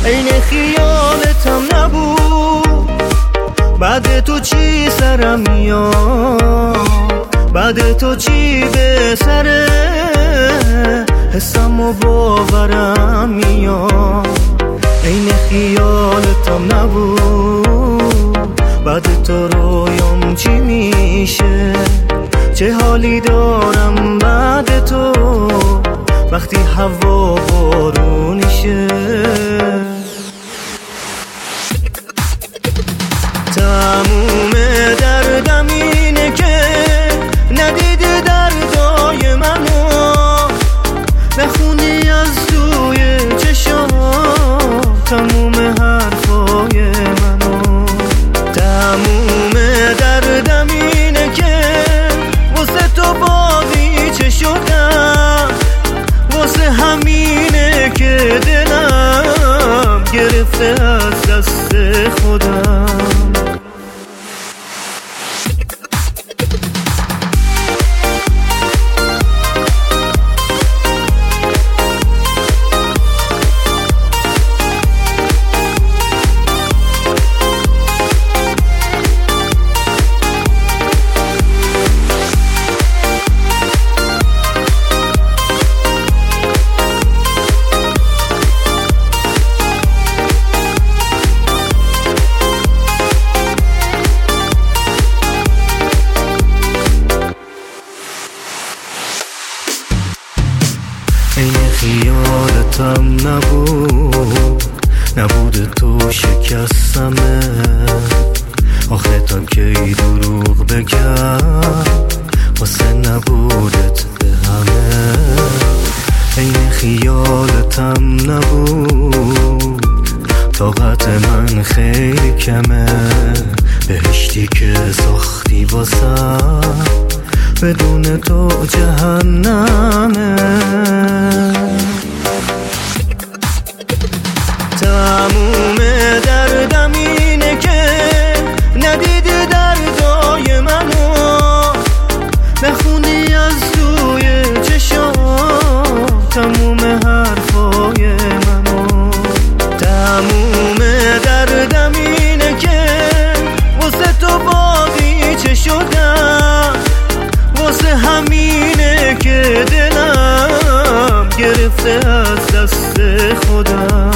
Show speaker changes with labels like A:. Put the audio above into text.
A: عین خیالتم نبود. بعد تو چی سرم میاد، بعد تو چی به سر حسم و باورم میاد. عین خیالتم نبود، بعد تو رویام چی میشه، چه حالی دارم بعد تو وقتی هوا بارونیشه. تموم دردم اینه که ندیدی دردای منو، نخونی از توی چشام تموم حرفای منو. تموم دردم اینه که واسه تو باقی شدم، واسه همینه که دلم گرفته از دست خودم. این خیالتم نبود تو شکستمه. آخه تا کی دروغ بگم واسه نبودت به همه. این خیالتم نبود، طاقت من خیلی کمه. بهشتی که ساختی واسم بدون تو جهنمه. تموم دردم اینه که ندیدی دردای منو، نخونی از توی چشام تموم حرفای منو. تموم دردم اینه که واسه تو باقی چه شدم، واسه همینه که دلم گرفته از دست خودم.